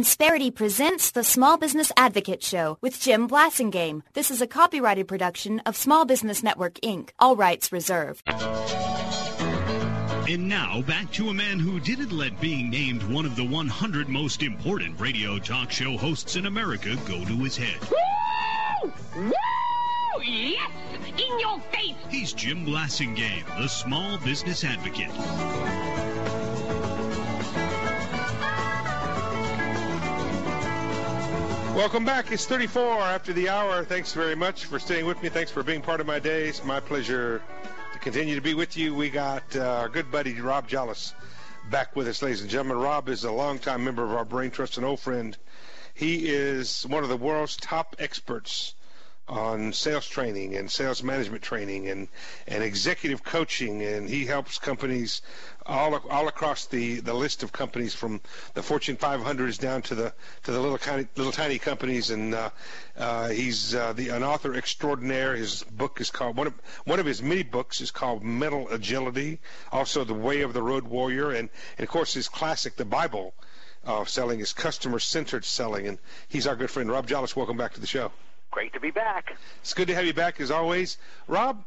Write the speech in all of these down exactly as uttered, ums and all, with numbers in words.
Insperity presents the Small Business Advocate Show with Jim Blasingame. This is a copyrighted production of Small Business Network, Incorporated. All rights reserved. And now, back to a man who didn't let being named one of the one hundred most important radio talk show hosts in America go to his head. Woo! Woo! Yes! In your face! He's Jim Blasingame, the Small Business Advocate. Welcome back. It's thirty-four after the hour. Thanks very much for staying with me. Thanks for being part of my day. It's my pleasure to continue to be with you. We got uh, our good buddy Rob Jallis back with us, ladies and gentlemen. Rob is a longtime member of our Brain Trust and old friend. He is one of the world's top experts on sales training and sales management training and, and executive coaching, and he helps companies all all across the, the list of companies from the Fortune five hundreds down to the to the little tiny little tiny companies. And uh, uh, he's uh, the an author extraordinaire. His book is called one of one of his many books is called Mental Agility. Also, The Way of the Road Warrior, and, and of course his classic, the Bible of selling, is Customer Centered Selling. And he's our good friend Rob Jallis. Welcome back to the show. Great to be back. It's good to have you back as always. Rob,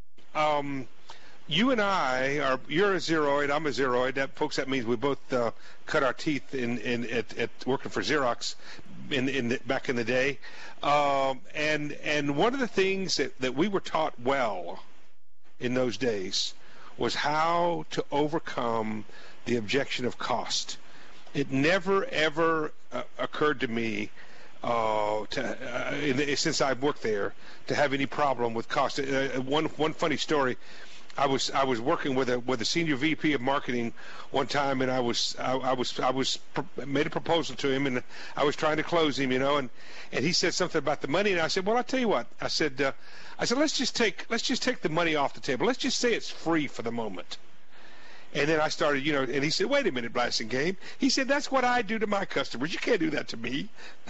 um, you and I are, you're a zeroid, I'm a zeroid. That, folks, that means we both uh, cut our teeth in, in at, at working for Xerox in, in the, back in the day. Um, and and one of the things that, that we were taught well in those days was how to overcome the objection of cost. It never, ever uh, occurred to me Uh, to, uh, in the, since I've worked there, to have any problem with cost. Uh, one one funny story, I was I was working with a with a senior V P of marketing one time, and I was I, I was I was made a proposal to him, and I was trying to close him, you know, and, and he said something about the money, and I said, well, I'll tell you what, I said uh, I said let's just take let's just take the money off the table. Let's just say it's free for the moment. And then I started, you know, and he said, wait a minute, Blasingame. He said, that's what I do to my customers. You can't do that to me.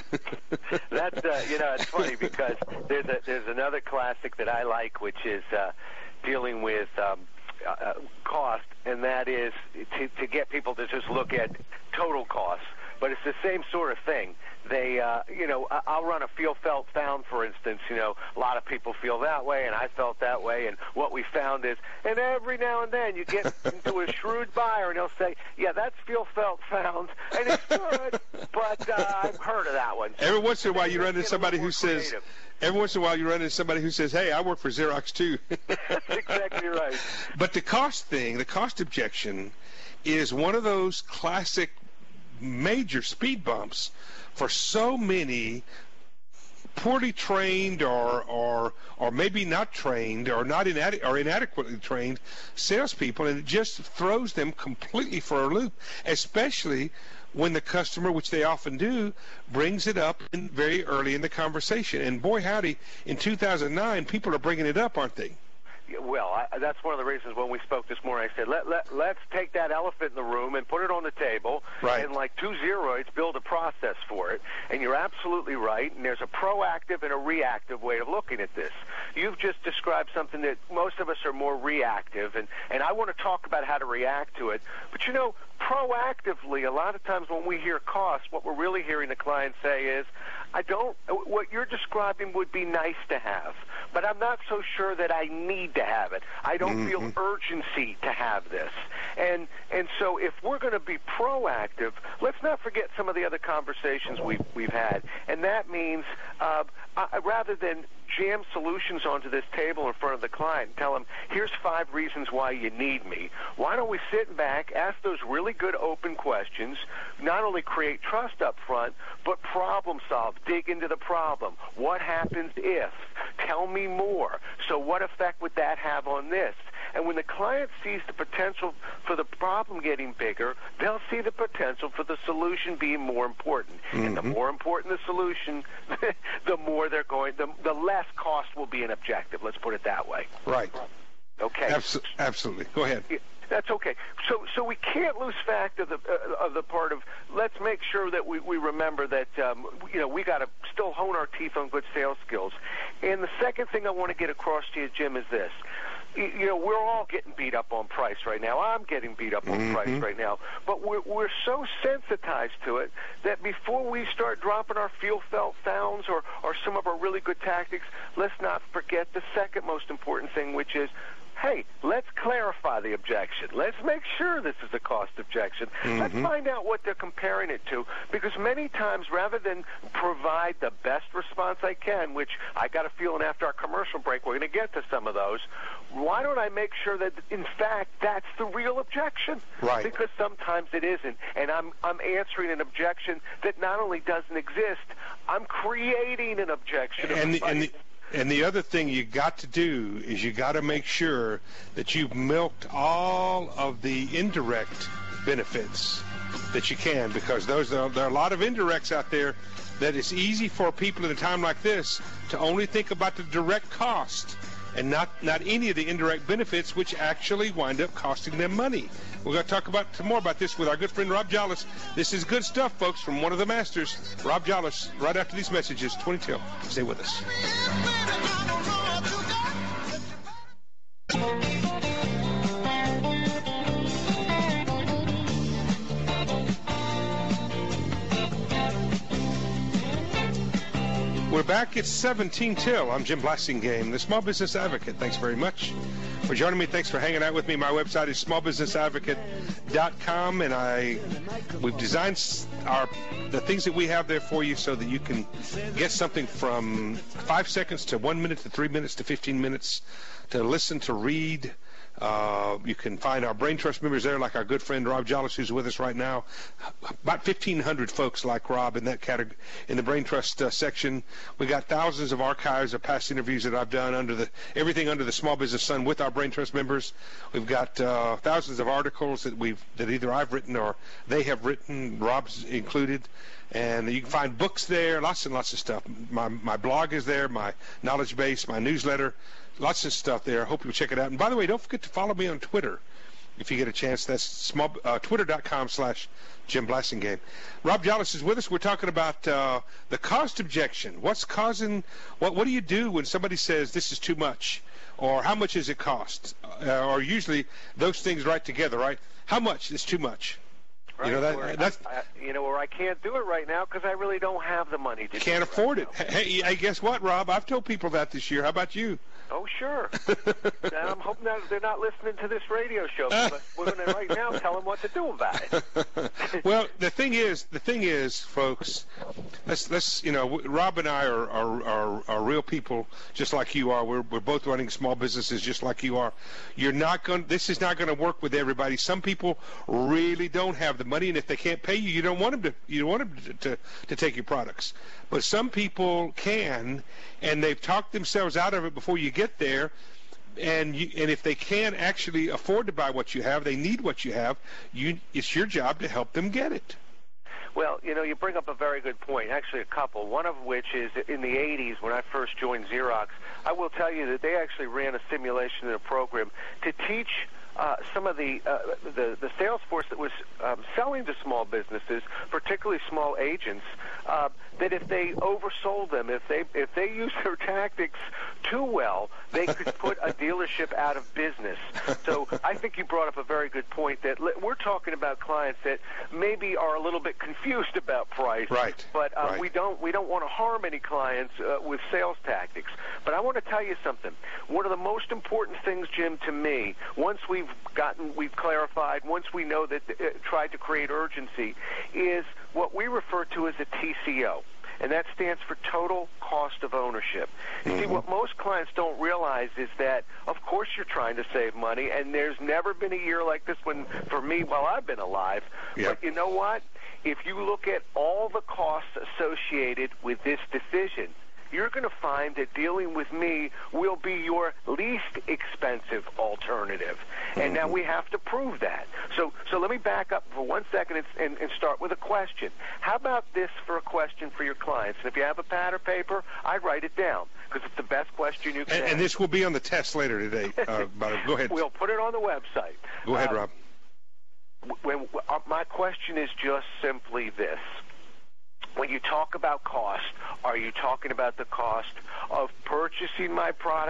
That's, uh, you know, it's funny because there's a, there's another classic that I like, which is uh, dealing with um, uh, cost, and that is to, to get people to just look at total costs. But it's the same sort of thing. They, uh, you know, I'll run a feel, felt, found, for instance. You know, a lot of people feel that way, and I felt that way. And what we found is, and every now and then you get into a shrewd buyer, and they'll say, yeah, that's feel, felt, found, and it's good, but uh, I've heard of that one. Every once in a while you run into somebody who says, creative. Every once in a while you run into somebody who says, hey, I work for Xerox too. That's exactly right. But the cost thing, the cost objection, is one of those classic major speed bumps for so many poorly trained or or or maybe not trained or not inade- or inadequately trained salespeople, and it just throws them completely for a loop, especially when the customer, which they often do, brings it up in very early in the conversation. And boy, howdy, in two thousand nine, people are bringing it up, aren't they? Well, I, that's one of the reasons when we spoke this morning, I said, let, let, let's take that elephant in the room and put it on the table, right. And like two zeroids, build a process for it. And you're absolutely right, and there's a proactive and a reactive way of looking at this. You've just described something that most of us are more reactive, and, and I want to talk about how to react to it. But, you know, proactively, a lot of times when we hear costs, what we're really hearing the client say is, I don't, what you're describing would be nice to have, but I'm not so sure that I need to have it. I don't mm-hmm. feel urgency to have this. And and so if we're going to be proactive, let's not forget some of the other conversations we've, we've had. And that means uh, I, rather than jam solutions onto this table in front of the client and tell them, here's five reasons why you need me, why don't we sit back, ask those really good open questions, not only create trust up front, but problem solve, dig into the problem. What happens if? Tell me more. So what effect would that have on this? And when the client sees the potential for the problem getting bigger, they'll see the potential for the solution being more important. Mm-hmm. And the more important the solution, the more they're going, the, the less cost will be an objective. Let's put it that way. Right. Okay. Abs- absolutely. Go ahead. Yeah. That's okay. So, so we can't lose fact of the uh, of the part of. Let's make sure that we, we remember that um, you know we got to still hone our teeth on good sales skills. And the second thing I want to get across to you, Jim, is this: you know, we're all getting beat up on price right now. I'm getting beat up on mm-hmm. price right now. But we're, we're so sensitized to it that before we start dropping our feel-felt sounds or, or some of our really good tactics, let's not forget the second most important thing, which is, hey, let's clarify the objection. Let's make sure this is a cost objection. Mm-hmm. Let's find out what they're comparing it to, because many times, rather than provide the best response I can, which I got a feeling after our commercial break we're going to get to some of those, why don't I make sure that, in fact, that's the real objection? Right. Because sometimes it isn't, and I'm, I'm answering an objection that not only doesn't exist, I'm creating an objection. And the, and the And the other thing you got to do is you got to make sure that you've milked all of the indirect benefits that you can, because those are, there are a lot of indirects out there that it's easy for people at a time like this to only think about the direct cost and not, not any of the indirect benefits, which actually wind up costing them money. We're going to talk about some more about this with our good friend Rob Jolles. This is good stuff, folks, from one of the masters, Rob Jolles, right after these messages. twenty till. Stay with us. We're back at seventeen till. I'm Jim Blasingame, the Small Business Advocate. Thanks very much for joining me. Thanks for hanging out with me. My website is small business advocate dot com, and I we've designed our the things that we have there for you so that you can get something from five seconds to one minute to three minutes to fifteen minutes to listen, to read. Uh, you can find our Brain Trust members there, like our good friend Rob Jolles, who's with us right now. About fifteen hundred folks like Rob in that category, in the Brain Trust uh, section. We got thousands of archives of past interviews that I've done under the everything under the Small Business Sun with our Brain Trust members. We've got uh, thousands of articles that we've that either I've written or they have written, Rob's included. And you can find books there, lots and lots of stuff. My my blog is there, my knowledge base, my newsletter. Lots of stuff there. I hope you'll check it out. And by the way, don't forget to follow me on Twitter if you get a chance. That's small, uh, twitter.com slash Jim Blasingame. Rob Jolles is with us. We're talking about uh, the cost objection. What's causing, what, what do you do when somebody says this is too much? Or how much does it cost? Uh, or usually those things right together, right? How much is too much? Right, you know, that, that's, I, I, you know, or I can't do it right now because I really don't have the money to can't do afford it. Right it. Hey, hey, guess what, Rob? I've told people that this year. How about you? Oh, sure. And I'm hoping that they're not listening to this radio show, but we're going to right now tell them what to do about it. Well, the thing is, the thing is, folks, let's, let's you know, Rob and I are, are, are, are real people just like you are. We're, we're both running small businesses just like you are. You're not going, this is not going to work with everybody. Some people really don't have the money, and if they can't pay you, you don't want them to, you don't want them to, to, to take your products. But some people can, and they've talked themselves out of it before you get there. And you, and if they can actually afford to buy what you have, they need what you have, you, it's your job to help them get it. Well, you know, you bring up a very good point, actually a couple, one of which is in the eighties when I first joined Xerox. I will tell you that they actually ran a simulation in a program to teach Uh, some of the, uh, the the sales force that was um, selling to small businesses, particularly small agents, uh, that if they oversold them, if they if they used their tactics too well, they could put a dealership out of business. So I think you brought up a very good point that we're talking about clients that maybe are a little bit confused about price, right? But uh, right. we don't we don't want to harm any clients uh, with sales tactics. But I want to tell you something. One of the most important things, Jim, to me, once we've gotten, we've clarified, once we know that uh, tried to create urgency, is what we refer to as a T C O. And that stands for total cost of ownership. Mm-hmm. See, what most clients don't realize is that, of course, you're trying to save money, and there's never been a year like this one for me while I've been alive. Yep. But you know what? If you look at all the costs associated with this decision, you're going to find that dealing with me will be your least expensive alternative. And now we have to prove that. So so let me back up for one second and, and, and start with a question. How about this for a question for your clients? And if you have a pad or paper, I'd write it down because it's the best question you can and, ask. And this will be on the test later today. Uh, go ahead. We'll put it on the website. Go ahead, uh, Rob. When, uh, my question is just simply this. When you talk about cost, are you talking about the cost of purchasing my product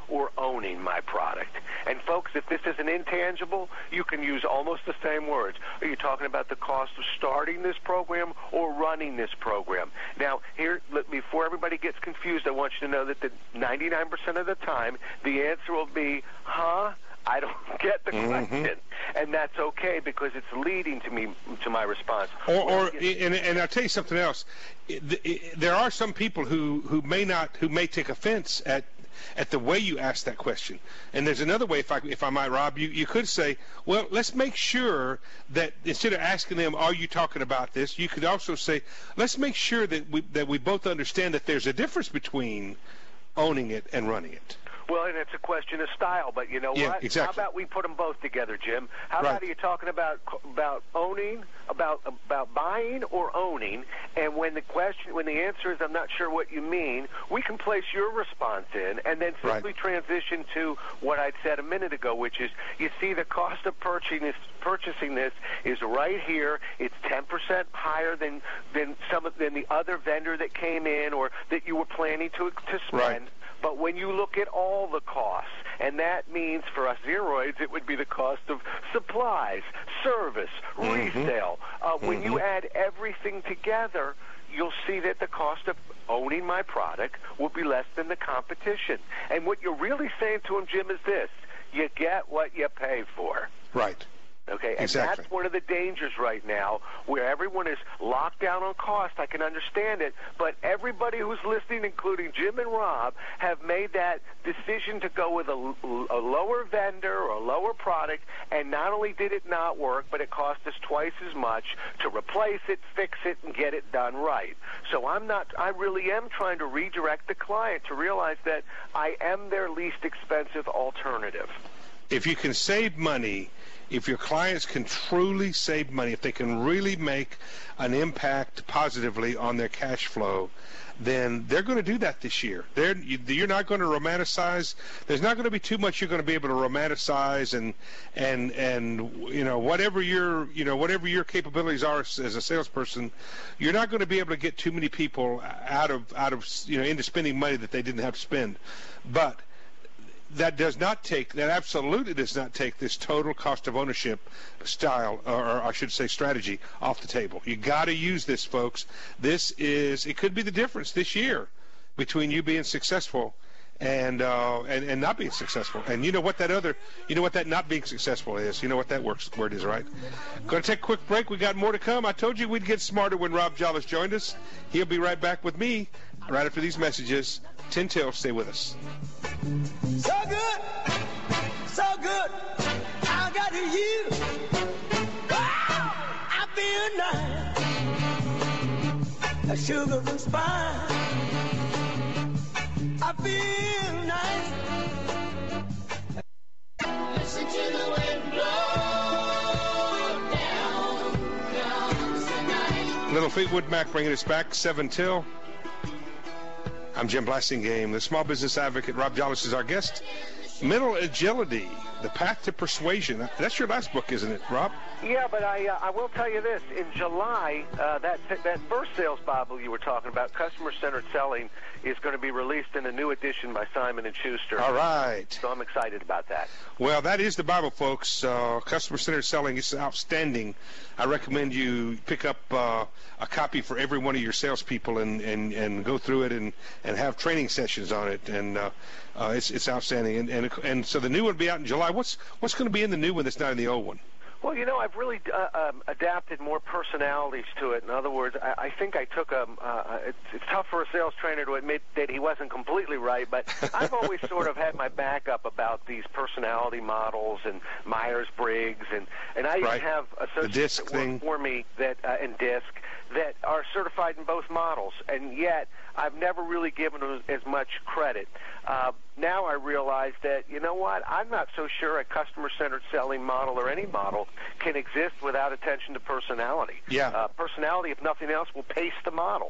or owning my product. And folks, if this is an intangible, you can use almost the same words. Are you talking about the cost of starting this program or running this program? Now, here, before everybody gets confused, I want you to know that the ninety-nine percent of the time, the answer will be, huh? I don't get the question, mm-hmm. and that's okay because it's leading to me to my response. Or, or and, and I'll tell you something else. It, it, there are some people who, who may not who may take offense at at the way you ask that question. And there's another way, if I if I might, Rob, you you could say, well, let's make sure that instead of asking them, are you talking about this? You could also say, let's make sure that we that we both understand that there's a difference between owning it and running it. Well, and it's a question of style, but you know yeah, what? Exactly. How about we put them both together, Jim? How right. about are you talking about about owning, about about buying or owning? And when the question, when the answer is I'm not sure what you mean, we can place your response in, and then simply right. transition to what I'd said a minute ago, which is you see the cost of purchasing this, purchasing this is right here. It's ten percent higher than than some of, than the other vendor that came in or that you were planning to to spend. Right. But when you look at all the costs, and that means for us Zeroids, it would be the cost of supplies, service, mm-hmm. resale. Uh, mm-hmm. When you add everything together, you'll see that the cost of owning my product will be less than the competition. And what you're really saying to him, Jim, is this: you get what you pay for. Right. Okay, and exactly. that's one of the dangers right now, where everyone is locked down on cost. I can understand it, but everybody who's listening, including Jim and Rob, have made that decision to go with a, a lower vendor or a lower product, and not only did it not work, but it cost us twice as much to replace it, fix it, and get it done right. So I'm not, I really am trying to redirect the client to realize that I am their least expensive alternative. If you can save money, if your clients can truly save money, if they can really make an impact positively on their cash flow, then they're going to do that this year. They're, you're not going to romanticize. There's not going to be too much you're going to be able to romanticize, and and and you know whatever your you know whatever your capabilities are as a salesperson, you're not going to be able to get too many people out of out of you know into spending money that they didn't have to spend, but that does not take, that absolutely does not take this total cost of ownership style, or I should say strategy, off the table. You got to use this, folks. This is, it could be the difference this year between you being successful and uh, and and not being successful. And you know what that other, you know what that not being successful is. You know what that works word is, right? Going to take a quick break. We got more to come. I told you we'd get smarter when Rob Jolles joined us. He'll be right back with me right after these messages. Tin Tail, stay with us. So good, so good, I got you. Wow, I feel nice, a sugar and spice. I feel nice. Listen to the wind blow down, down tonight. Little Fleetwood Mac bringing us back, seven till. I'm Jim Blasingame, the small business advocate. Rob Jolles is our guest. Mental Agility, The Path to Persuasion. That's your last book, isn't it, Rob? Yeah, but I uh, I will tell you this. In July, uh, that that first sales Bible you were talking about, Customer-Centered Selling, is going to be released in a new edition by Simon and Schuster. All right. So I'm excited about that. Well, that is the Bible, folks. Uh, Customer-Centered Selling is outstanding. I recommend you pick up uh, a copy for every one of your salespeople and, and, and go through it and, and have training sessions on it. And uh, uh, it's it's outstanding. And, and and so the new one will be out in July. What's what's going to be in the new one that's not in the old one? Well, you know, I've really uh, um, adapted more personalities to it. In other words, I, I think I took a. Uh, it's, it's tough for a sales trainer to admit that he wasn't completely right, but I've always sort of had my backup about these personality models and Myers-Briggs, and and I right. even have associates that work thing. for me that uh, and DISC that are certified in both models, and yet I've never really given them as much credit. Uh, now I realize that, you know what, I'm not so sure a customer-centered selling model or any model can exist without attention to personality. Yeah. Uh, personality, if nothing else, will pace the model.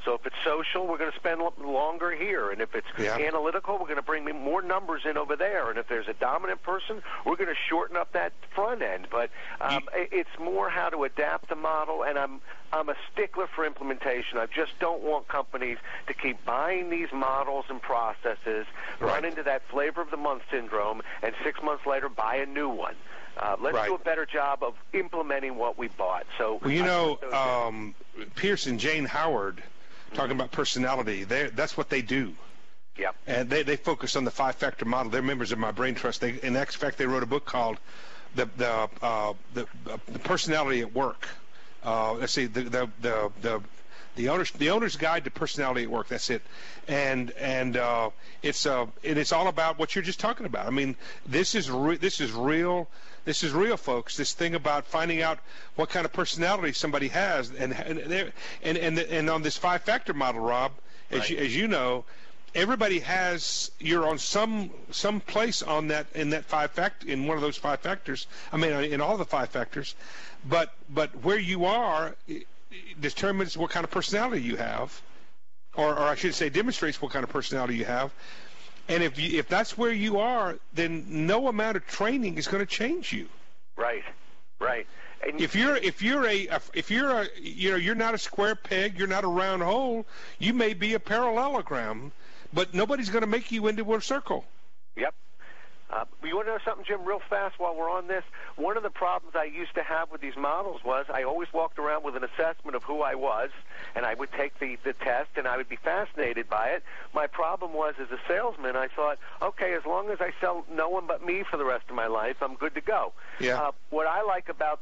So if it's social, we're going to spend longer here. And if it's yeah. analytical, we're going to bring more numbers in over there. And if there's a dominant person, we're going to shorten up that front end. But um, you, it's more how to adapt the model, and I'm I'm a stickler for implementation. I just don't want companies to keep buying these models and processes, right. run into that flavor of the month syndrome, and six months later buy a new one. Uh, let's right. do a better job of implementing what we bought. So, well, you know, um, Pierce and Jane Howard talking about personality. They that's what they do. Yep. And they, they focus on the five-factor model. They're members of my Brain Trust. They, in actual fact, they wrote a book called "The the uh, the, uh, the Personality at Work." Uh, let's see, the the the the the owner's the owner's guide to personality at work. That's it. And and uh, it's uh and it's all about what you're just talking about. I mean, this is re- this is real. This is real, folks. This thing about finding out what kind of personality somebody has, and and and and, and on this five-factor model, Rob, as right. you, as you know, everybody has you're on some some place on that in that five fact in one of those five factors. I mean, in all the five factors, but but where you are determines what kind of personality you have, or or I should say, demonstrates what kind of personality you have. And if you, if that's where you are, then no amount of training is going to change you. Right, right. And if you're if you're a if you're a you know you're not a square peg, you're not a round hole. You may be a parallelogram, but nobody's going to make you into a circle. Yep. Uh, you want to know something, Jim, real fast while we're on this? One of the problems I used to have with these models was I always walked around with an assessment of who I was, and I would take the, the test, and I would be fascinated by it. My problem was, as a salesman, I thought, okay, as long as I sell no one but me for the rest of my life, I'm good to go. Yeah. Uh, what I like about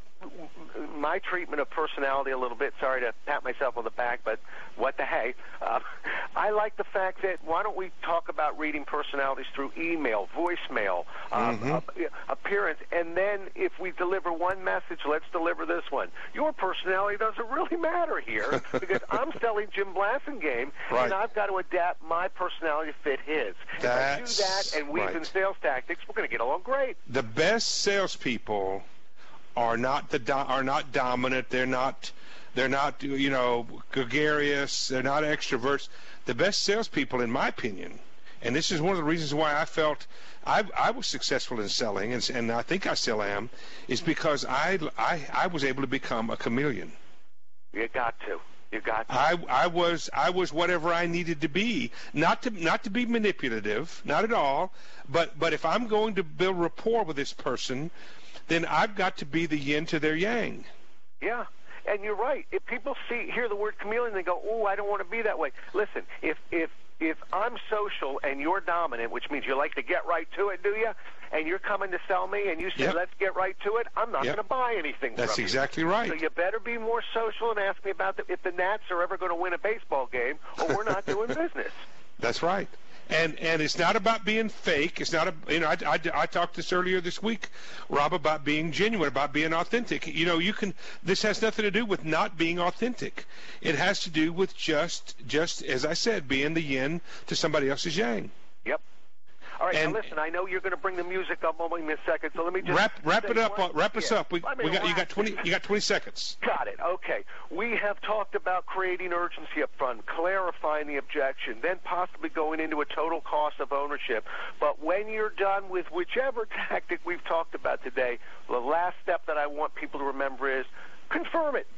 my treatment of personality a little bit, sorry to pat myself on the back, but what the hey, uh, I like the fact that why don't we talk about reading personalities through email, voicemail, um, mm-hmm. uh, appearance, and then if we deliver one message, let's deliver this one. Your personality doesn't really matter here because I'm selling Jim Blasingame, right. and I've got to adapt my personality to fit his. That's if I do that and weave right. in sales tactics, we're going to get along great. The best salespeople are not the do- are not dominant. They're not they're not you know gregarious. They're not extroverts. The best salespeople, in my opinion, and this is one of the reasons why I felt I, I was successful in selling, and, and I think I still am, is because I, I I was able to become a chameleon. You got to. You got to. I I was I was whatever I needed to be, not to not to be manipulative, not at all. But but if I'm going to build rapport with this person, then I've got to be the yin to their yang. Yeah, and you're right. If people see hear the word chameleon, they go, "Oh, I don't want to be that way." Listen, if if if I'm social and you're dominant, which means you like to get right to it, do you? And you're coming to sell me, and you say, yep. "Let's get right to it," I'm not yep. going to buy anything. That's from exactly you. right. So you better be more social and ask me about the, if the Nats are ever going to win a baseball game, or we're not doing business. That's right. And and it's not about being fake. It's not a you know I, I, I talked this earlier this week, Rob, about being genuine, about being authentic. You know, you can. This has nothing to do with not being authentic. It has to do with just just as I said, being the yin to somebody else's yang. Yep. All right, and now listen. I know you're going to bring the music up in a second, so let me just wrap wrap it up. One, wrap us yeah, up. We, we got you got twenty. You got twenty seconds. Got it. Okay. We have talked about creating urgency up front, clarifying the objection, then possibly going into a total cost of ownership. But when you're done with whichever tactic we've talked about today, the last step that I want people to remember is confirm it.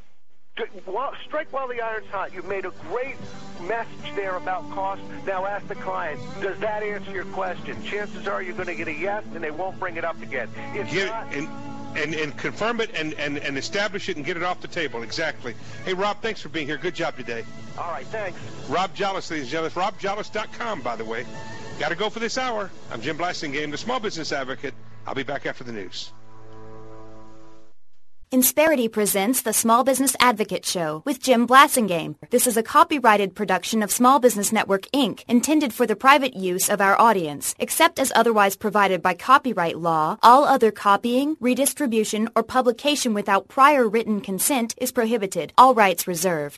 Strike while the iron's hot. You've made a great message there about cost. Now ask the client, does that answer your question? Chances are you're going to get a yes, and they won't bring it up again. If Get not, and, and and confirm it and, and, and establish it and get it off the table. Exactly. Hey, Rob, thanks for being here. Good job today. all right, thanks. Rob Jolles, ladies and gentlemen. rob jolles dot com, by the way. Got to go for this hour. I'm Jim Blasingame, the Small Business Advocate. I'll be back after the news. Insperity presents the Small Business Advocate Show with Jim Blasingame. This is a copyrighted production of Small Business Network, Incorporated, intended for the private use of our audience. Except as otherwise provided by copyright law, all other copying, redistribution, or publication without prior written consent is prohibited. All rights reserved.